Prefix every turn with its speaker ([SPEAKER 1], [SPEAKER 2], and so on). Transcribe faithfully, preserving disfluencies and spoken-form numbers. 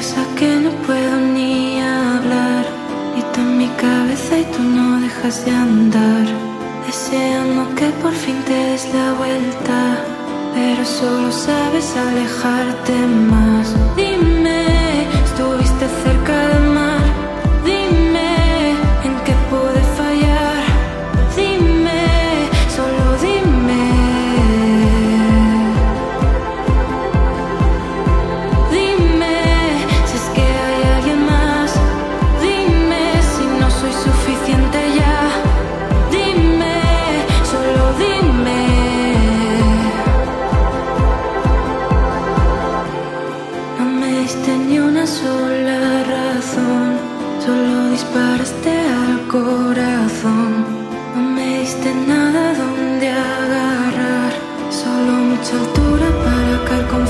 [SPEAKER 1] prisa que no puedo ni hablar. Grito en mi cabeza y tú no dejas de andar, deseando que por fin te des la vuelta, pero solo sabes alejarte más. Dime, ¿estuviste cerca del mar? Dime, ¿en qué pude fallar? Dime, solo dime. Dime, si es que hay alguien más. Dime, si no soy suficiente ya. Dime, solo dime. No me diste ni una sola razón, solo disparaste al corazón. No me diste nada donde agarrar, solo mucha altura para caer con